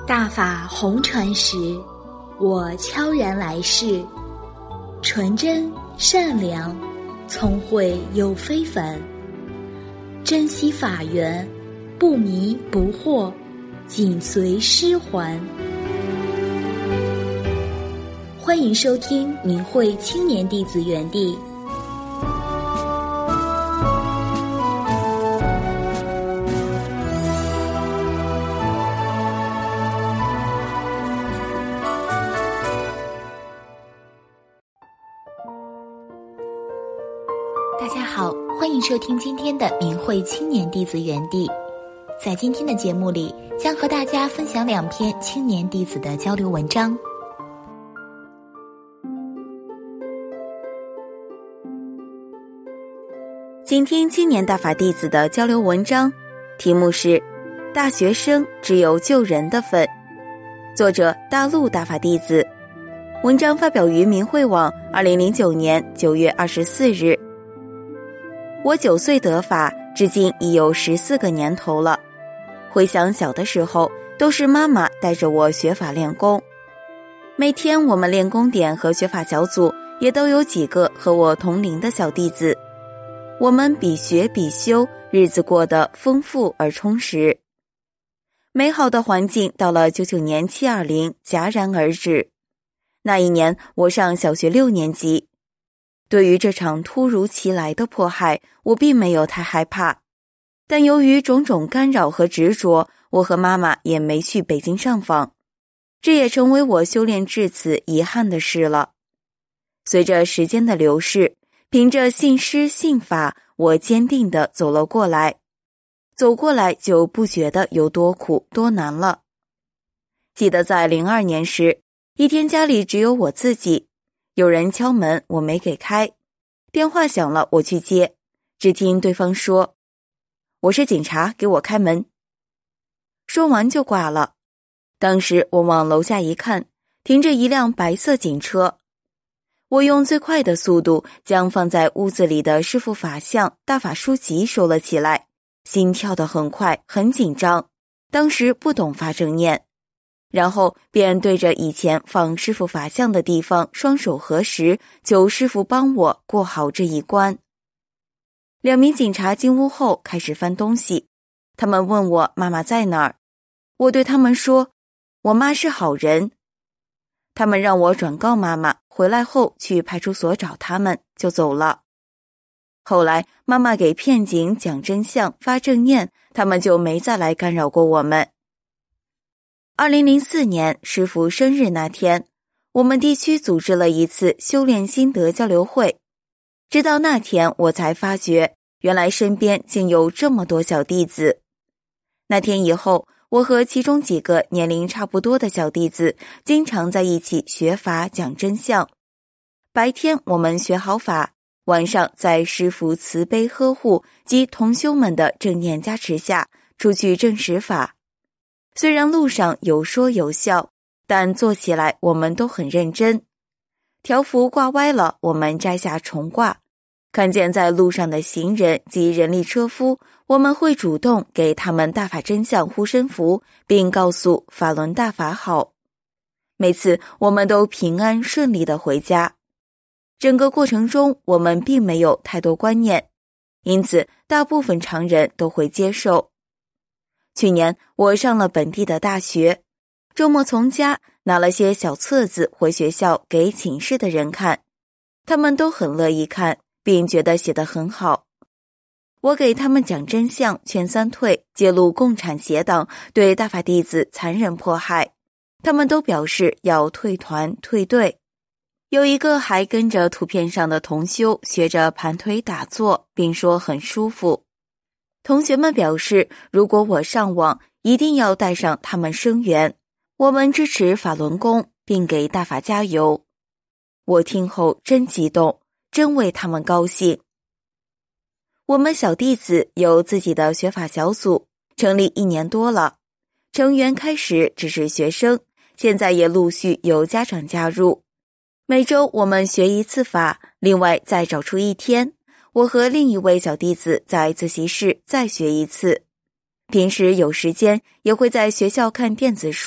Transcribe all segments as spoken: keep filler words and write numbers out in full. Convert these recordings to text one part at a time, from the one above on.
大法红传时，我悄然来世，纯真善良，聪慧又非凡，珍惜法缘，不迷不惑，紧随师还。欢迎收听明慧青年弟子园地。大家好，欢迎收听今天的明慧青年弟子园地。在今天的节目里，将和大家分享两篇青年弟子的交流文章。 请听青年大法弟子的交流文章，题目是大学生只有救人的份，作者大陆大法弟子。文章发表于明慧网二零零九年九月二十四日。我九岁得法，至今已有十四个年头了。回想小的时候，都是妈妈带着我学法练功。每天我们练功点和学法小组也都有几个和我同龄的小弟子。我们比学比修，日子过得丰富而充实。美好的环境到了九九年七二零戛然而止。那一年我上小学六年级。对于这场突如其来的迫害，我并没有太害怕，但由于种种干扰和执着，我和妈妈也没去北京上访，这也成为我修炼至此遗憾的事了。随着时间的流逝，凭着信师信法，我坚定地走了过来，走过来就不觉得有多苦多难了。记得在零二年时，一天家里只有我自己，有人敲门，我没给开，电话响了，我去接，只听对方说：“我是警察，给我开门。”说完就挂了。当时我往楼下一看，停着一辆白色警车。我用最快的速度将放在屋子里的师父法像、大法书籍收了起来，心跳得很快，很紧张，当时不懂发正念，然后便对着以前放师父法像的地方双手合十，求师父帮我过好这一关。两名警察进屋后开始翻东西，他们问我妈妈在哪儿，我对他们说我妈是好人。他们让我转告妈妈，回来后去派出所找他们，就走了。后来妈妈给骗警讲真相发正念，他们就没再来干扰过我们。二零零四年师父生日那天，我们地区组织了一次修炼心得交流会。直到那天我才发觉，原来身边竟有这么多小弟子。那天以后，我和其中几个年龄差不多的小弟子经常在一起学法讲真相。白天我们学好法，晚上在师父慈悲呵护及同修们的正念加持下出去证实法。虽然路上有说有笑，但做起来我们都很认真。条幅挂歪了，我们摘下重挂。看见在路上的行人及人力车夫，我们会主动给他们大法真相护身符，并告诉法轮大法好。每次我们都平安顺利地回家。整个过程中我们并没有太多观念，因此大部分常人都会接受。去年我上了本地的大学，周末从家拿了些小册子回学校给寝室的人看，他们都很乐意看，并觉得写得很好。我给他们讲真相劝三退，揭露共产邪党对大法弟子残忍迫害，他们都表示要退团退队。有一个还跟着图片上的同修学着盘腿打坐，并说很舒服。同学们表示，如果我上网，一定要带上他们声援，我们支持法轮功，并给大法加油。我听后真激动，真为他们高兴。我们小弟子有自己的学法小组，成立一年多了，成员开始只是学生，现在也陆续有家长加入。每周我们学一次法，另外再找出一天，我和另一位小弟子在自习室再学一次。平时有时间也会在学校看电子书，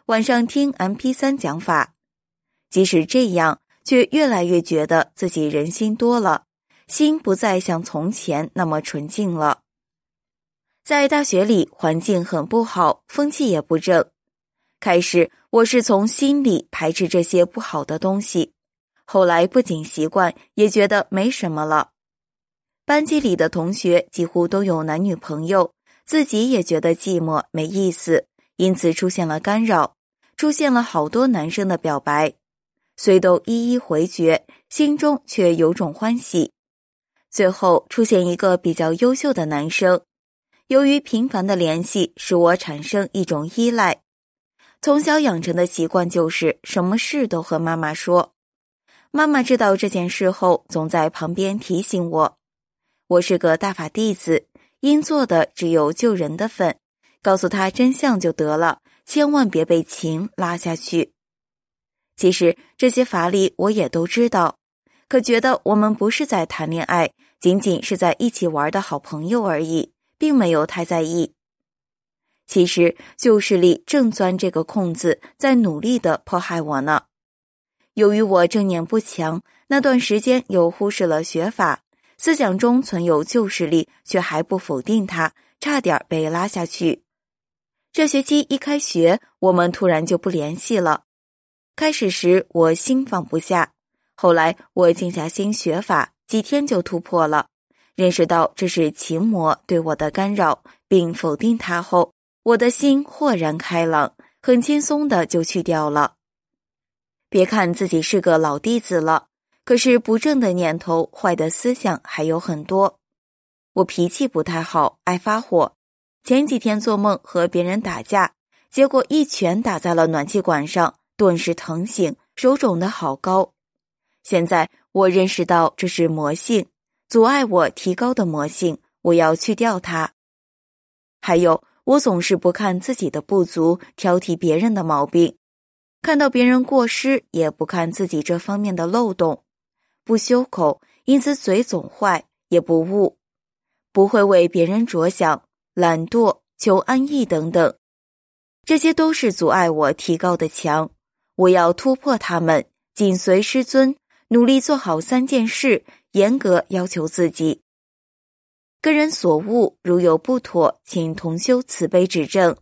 晚上听 M P 三 讲法。即使这样，却越来越觉得自己人心多了，心不再像从前那么纯净了。在大学里，环境很不好，风气也不正。开始我是从心里排斥这些不好的东西，后来不仅习惯，也觉得没什么了。班级里的同学几乎都有男女朋友，自己也觉得寂寞没意思，因此出现了干扰，出现了好多男生的表白，虽都一一回绝，心中却有种欢喜。最后出现一个比较优秀的男生，由于频繁的联系，使我产生一种依赖。从小养成的习惯就是什么事都和妈妈说，妈妈知道这件事后，总在旁边提醒我，我是个大法弟子，应做的只有救人的份，告诉他真相就得了，千万别被情拉下去。其实这些法理我也都知道，可觉得我们不是在谈恋爱，仅仅是在一起玩的好朋友而已，并没有太在意。其实旧势力正钻这个空子，在努力地迫害我呢。由于我正念不强，那段时间又忽视了学法，思想中存有旧势力，却还不否定它，差点被拉下去。这学期一开学，我们突然就不联系了。开始时我心放不下，后来我静下心学法，几天就突破了，认识到这是情魔对我的干扰，并否定它后，我的心豁然开朗，很轻松的就去掉了。别看自己是个老弟子了，可是不正的念头、坏的思想还有很多。我脾气不太好，爱发火。前几天做梦和别人打架，结果一拳打在了暖气管上，顿时疼醒，手肿得好高。现在我认识到这是魔性，阻碍我提高的魔性，我要去掉它。还有，我总是不看自己的不足，挑剔别人的毛病，看到别人过失，也不看自己这方面的漏洞，不修口，因此嘴总坏，也不悟，不会为别人着想，懒惰、求安逸等等，这些都是阻碍我提高的墙，我要突破它们，紧随师尊，努力做好三件事，严格要求自己。个人所悟，如有不妥，请同修慈悲指正。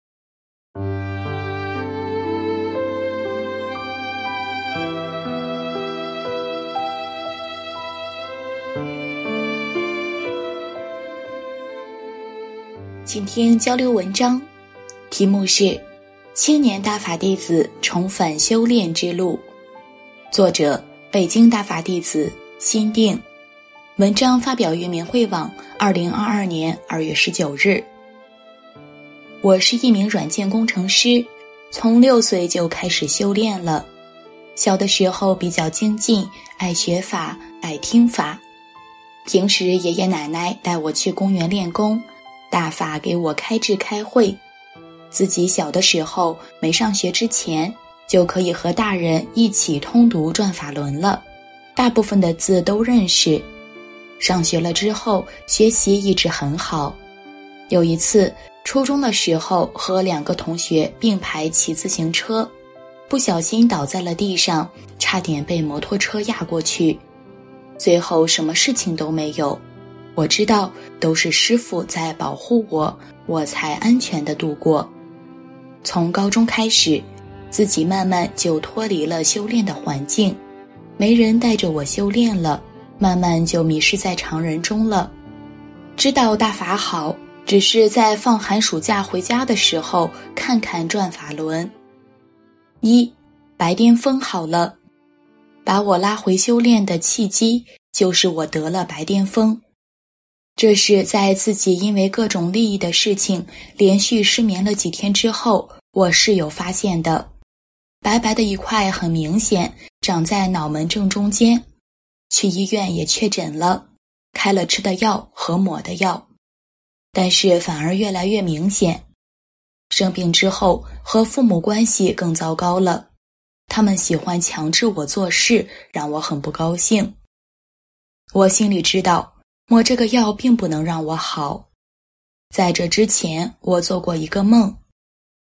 今天交流文章，题目是《青年大法弟子重返修炼之路》，作者北京大法弟子心定。文章发表于明慧网，二零二二年二月十九日。我是一名软件工程师，从六岁就开始修炼了。小的时候比较精进，爱学法，爱听法。平时爷爷奶奶带我去公园练功，大法给我开智开会。自己小的时候没上学之前，就可以和大人一起通读转法轮了，大部分的字都认识。上学了之后，学习一直很好。有一次，初中的时候和两个同学并排骑自行车，不小心倒在了地上，差点被摩托车压过去。最后什么事情都没有，我知道都是师父在保护我，我才安全地度过。从高中开始，自己慢慢就脱离了修炼的环境，没人带着我修炼了，慢慢就迷失在常人中了。知道大法好，只是在放寒暑假回家的时候看看转法轮。一，白癜风好了。把我拉回修炼的契机，就是我得了白癜风。这是在自己因为各种利益的事情连续失眠了几天之后，我室友发现的。白白的一块很明显，长在脑门正中间。去医院也确诊了，开了吃的药和抹的药，但是反而越来越明显。生病之后和父母关系更糟糕了，他们喜欢强制我做事，让我很不高兴。我心里知道抹这个药并不能让我好。在这之前，我做过一个梦，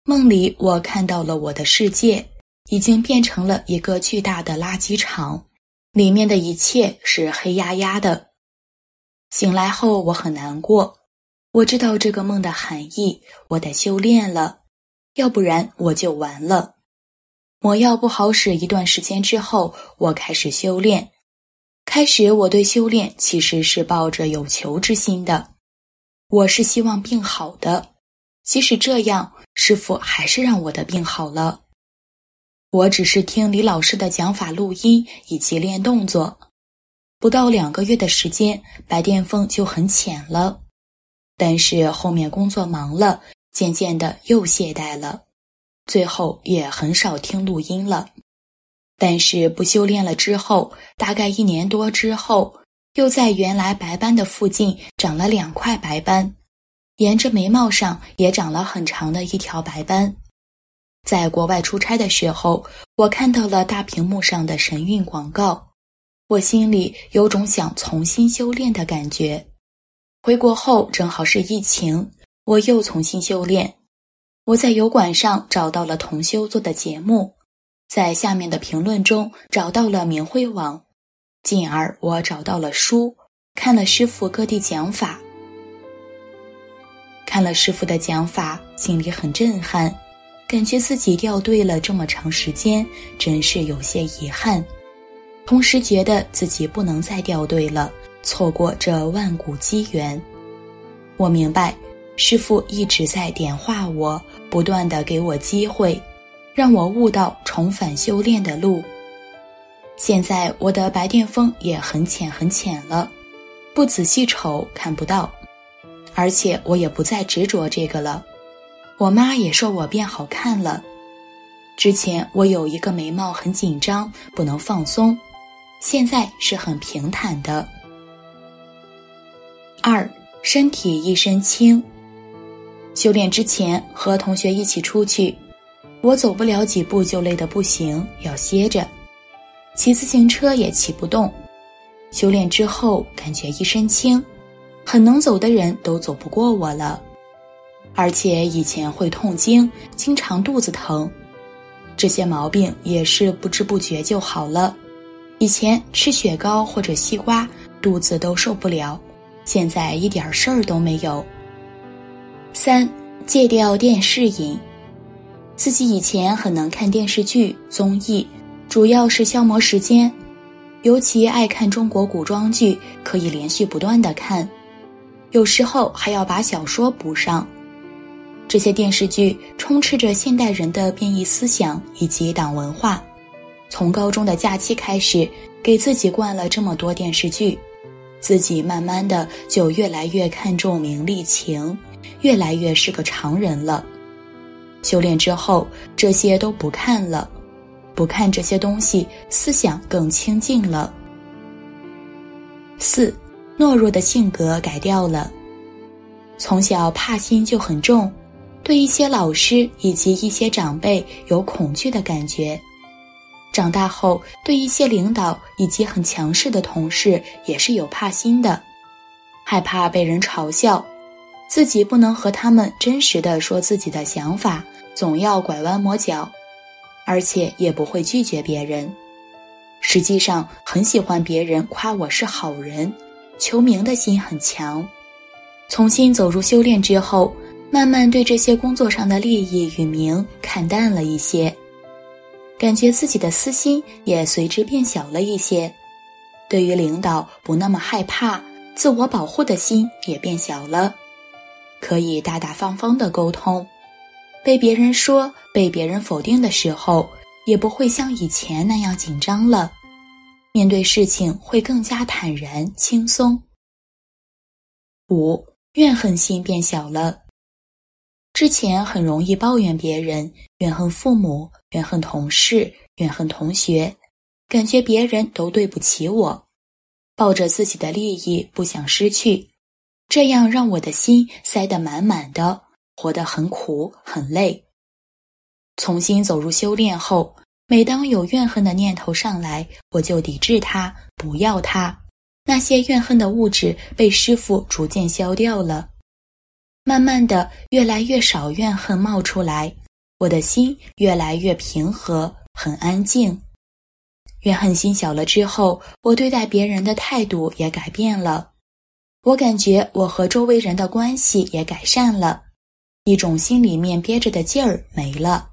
梦里我看到了我的世界，已经变成了一个巨大的垃圾场，里面的一切是黑压压的。醒来后我很难过，我知道这个梦的含义，我得修炼了，要不然我就完了。魔药不好使一段时间之后，我开始修炼。开始我对修炼其实是抱着有求之心的，我是希望病好的，即使这样，师父还是让我的病好了。我只是听李老师的讲法录音以及练动作，不到两个月的时间，白癜风就很浅了。但是后面工作忙了，渐渐的又懈怠了，最后也很少听录音了。但是不修炼了之后，大概一年多之后，又在原来白斑的附近长了两块白斑，沿着眉毛上也长了很长的一条白斑。在国外出差的时候，我看到了大屏幕上的神韵广告，我心里有种想重新修炼的感觉。回国后正好是疫情，我又重新修炼。我在油管上找到了同修做的节目，在下面的评论中找到了明慧网，进而我找到了书，看了师父各地讲法。看了师父的讲法，心里很震撼，感觉自己掉队了这么长时间，真是有些遗憾。同时觉得自己不能再掉队了，错过这万古机缘。我明白，师父一直在点化我，不断地给我机会，让我悟到重返修炼的路。现在我的白癜风也很浅很浅了，不仔细瞅看不到，而且我也不再执着这个了。我妈也说我变好看了。之前我有一个眉毛很紧张，不能放松，现在是很平坦的。二，身体一身轻。修炼之前和同学一起出去，我走不了几步就累得不行，要歇着。骑自行车也骑不动。修炼之后感觉一身轻，很能走的人都走不过我了。而且以前会痛经，经常肚子疼，这些毛病也是不知不觉就好了。以前吃雪糕或者西瓜，肚子都受不了，现在一点事儿都没有。三，戒掉电视瘾。自己以前很能看电视剧、综艺，主要是消磨时间，尤其爱看中国古装剧，可以连续不断地看，有时候还要把小说补上。这些电视剧充斥着现代人的变异思想以及党文化。从高中的假期开始，给自己灌了这么多电视剧，自己慢慢的就越来越看重名利情，越来越是个常人了。修炼之后，这些都不看了，不看这些东西，思想更清净了。四，懦弱的性格改掉了。从小怕心就很重，对一些老师以及一些长辈有恐惧的感觉。长大后，对一些领导以及很强势的同事也是有怕心的，害怕被人嘲笑，自己不能和他们真实的说自己的想法，总要拐弯抹角，而且也不会拒绝别人。实际上很喜欢别人夸我是好人，求名的心很强。重新走入修炼之后，慢慢对这些工作上的利益与名看淡了一些，感觉自己的私心也随之变小了一些，对于领导不那么害怕，自我保护的心也变小了，可以大大方方地沟通，被别人说被别人否定的时候，也不会像以前那样紧张了，面对事情会更加坦然轻松。五，怨恨心变小了。之前很容易抱怨别人，怨恨父母，怨恨同事，怨恨同学，感觉别人都对不起我，抱着自己的利益不想失去，这样让我的心塞得满满的，活得很苦很累。重新走入修炼后，每当有怨恨的念头上来，我就抵制它，不要它。那些怨恨的物质被师父逐渐消掉了，慢慢的越来越少怨恨冒出来， 我的心越来越平和，很安静。怨恨心小了之后，我对待别人的态度也改变了。我感觉我和周围人的关系也改善了，一种心里面憋着的劲儿没了。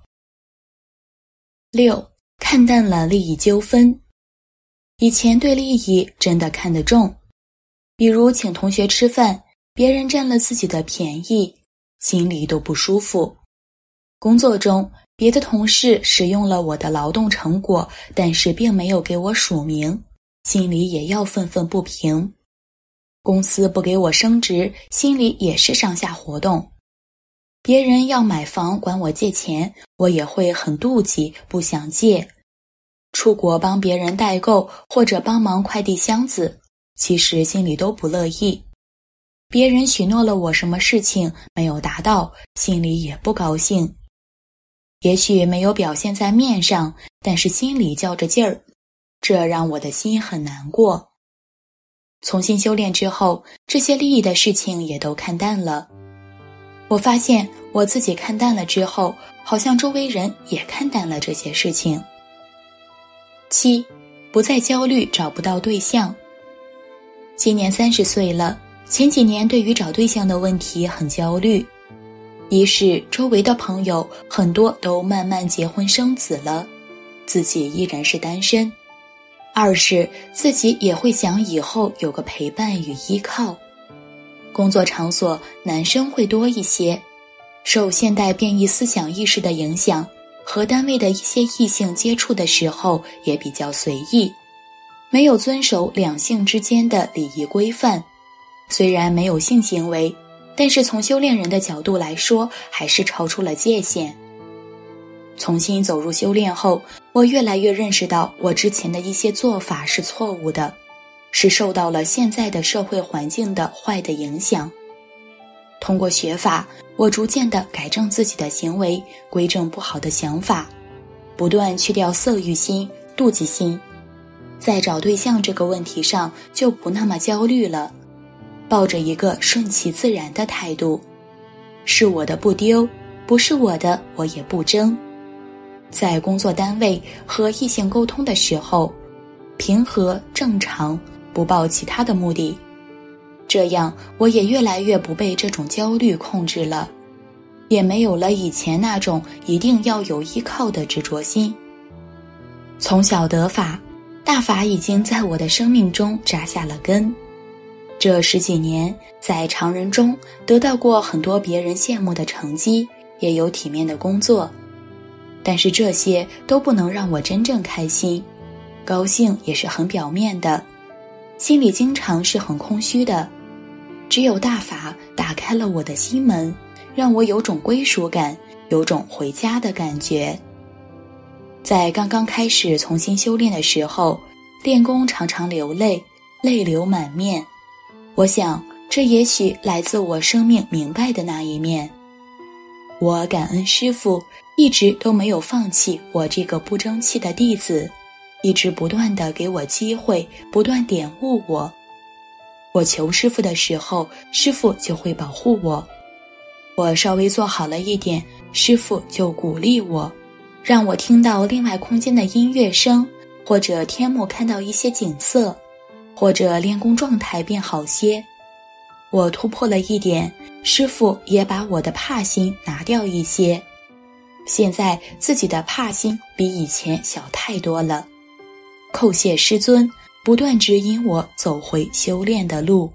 六，看淡了利益纠纷。以前对利益真的看得重，比如请同学吃饭，别人占了自己的便宜，心里都不舒服。工作中，别的同事使用了我的劳动成果，但是并没有给我署名，心里也要愤愤不平。公司不给我升职，心里也是上下活动。别人要买房管我借钱，我也会很妒忌，不想借。出国帮别人代购或者帮忙快递箱子，其实心里都不乐意。别人许诺了我什么事情没有达到，心里也不高兴。也许没有表现在面上，但是心里较着劲儿，这让我的心很难过。重新修炼之后，这些利益的事情也都看淡了。我发现我自己看淡了之后，好像周围人也看淡了这些事情。七，不再焦虑找不到对象。今年三十岁了，前几年对于找对象的问题很焦虑。一是周围的朋友很多都慢慢结婚生子了，自己依然是单身。二是自己也会想以后有个陪伴与依靠。工作场所男生会多一些，受现代变异思想意识的影响，和单位的一些异性接触的时候也比较随意，没有遵守两性之间的礼仪规范。虽然没有性行为，但是从修炼人的角度来说，还是超出了界限。重新走入修炼后，我越来越认识到我之前的一些做法是错误的，是受到了现在的社会环境的坏的影响。通过学法，我逐渐地改正自己的行为，归正不好的想法，不断去掉色欲心、妒忌心。在找对象这个问题上就不那么焦虑了，抱着一个顺其自然的态度，是我的不丢，不是我的我也不争。在工作单位和异性沟通的时候，平和正常，不抱其他的目的。这样我也越来越不被这种焦虑控制了，也没有了以前那种一定要有依靠的执着心。从小得法，大法已经在我的生命中扎下了根。这十几年，在常人中得到过很多别人羡慕的成绩，也有体面的工作，但是这些都不能让我真正开心，高兴也是很表面的，心里经常是很空虚的。只有大法打开了我的心门，让我有种归属感，有种回家的感觉。在刚刚开始重新修炼的时候，练功常常流泪，泪流满面。我想，这也许来自我生命明白的那一面。我感恩师父一直都没有放弃我这个不争气的弟子，一直不断地给我机会，不断点悟我。我求师父的时候，师父就会保护我。我稍微做好了一点，师父就鼓励我，让我听到另外空间的音乐声，或者天幕看到一些景色，或者练功状态变好些。我突破了一点，师父也把我的怕心拿掉一些。现在自己的怕心比以前小太多了。叩谢师尊，不断指引我走回修炼的路。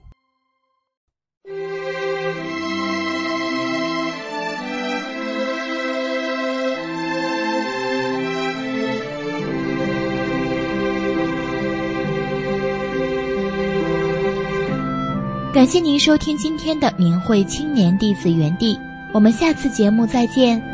感谢您收听今天的明慧青年弟子园地，我们下次节目再见。